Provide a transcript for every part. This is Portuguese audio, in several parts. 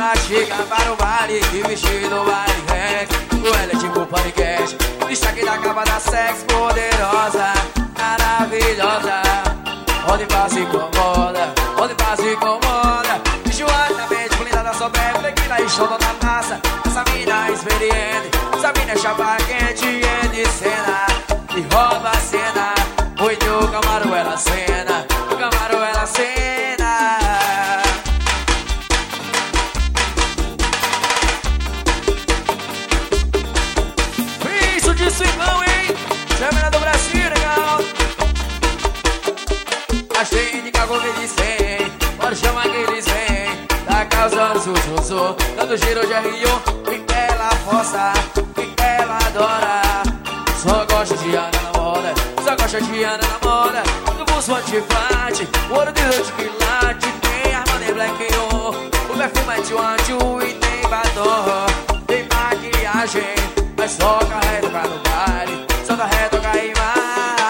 Ela chega para o baile de vestido baile rex. Ela é tipo podcast, destaque da capa da sex. Poderosa, maravilhosa, onde passa e incomoda, onde passa e incomoda. Enjoadamente blindada, só bebe tequila e chama na massa. Essa mina é experiente, essa mina é chapa quente. É de cena, e rouba a cena. Oi, no Camaro ela cena, no Camaro ela cena. Isso de Simão, hein? Semana do Brasil, legal. Achei de cago que dizem, pode chamar que eles vêm. Tá causando sussurro, dando giro de Rio. E ela força, e ela adora. Só gosta de Ana na moda, só gosta de Ana na moda. No bolso antiflate, o ouro de noite que late. Tem Armani Black On, o perfume é Tio e tem batom. Tem maquiagem, mas só carrega pra no baile, só carrega a imagem.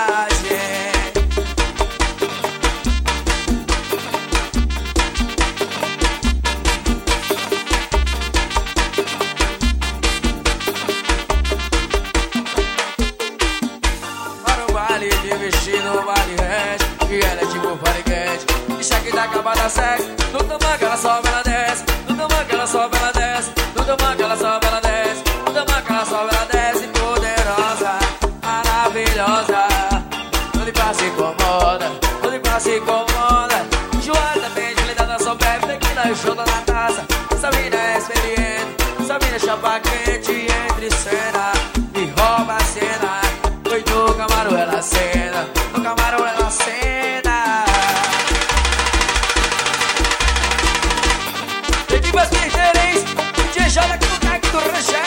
De vestido, vale resto. E ela é tipo paniquete, deixa que dá capa da sex. No tamanho ela sobe, ela desce. No tamanho ela sobe, ela desce. No tamanho ela sobe, ela desce. No tamanho ela sobe, ela desce. Poderosa, maravilhosa, onde passa e incomoda, onde passa e incomoda. Enjoada, bem blindada, só bebe tequila e chota na taça. Essa mina é experiente, essa mina é chapa quente. Entre cena e rouba a cena. Oi, no Camaro ela cena, no Camaro ela cena. Equipas Pinheirense, DJ Jada aqui no Caique do Rancho.